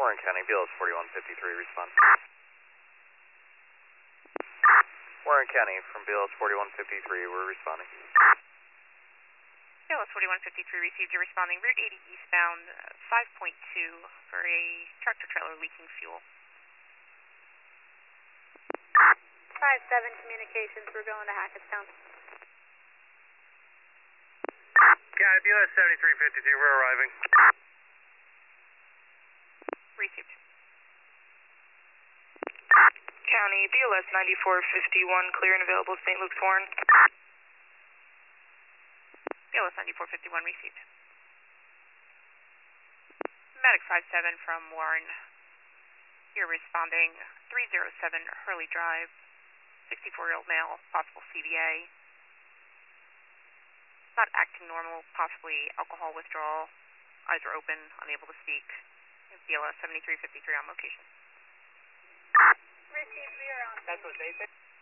Warren County, BLS 4153, respond. Warren County from BLS 4153, we're responding. BLS 4153 received. You're responding. Route 80 eastbound, 5.2 for a tractor trailer leaking fuel. 5-7 communications, we're going to Hackettstown. County, BLS 7352, we're arriving. Received. County, BLS 9451, clear and available, St. Luke's Warren. BLS 9451 received. Medic 57 from Warren. You're responding. 307 Hurley Drive. 64-year-old male, possible CVA. Not acting normal, possibly alcohol withdrawal. Eyes are open, unable to speak. BLS 7353 on location. Received, we are on. That's what they said?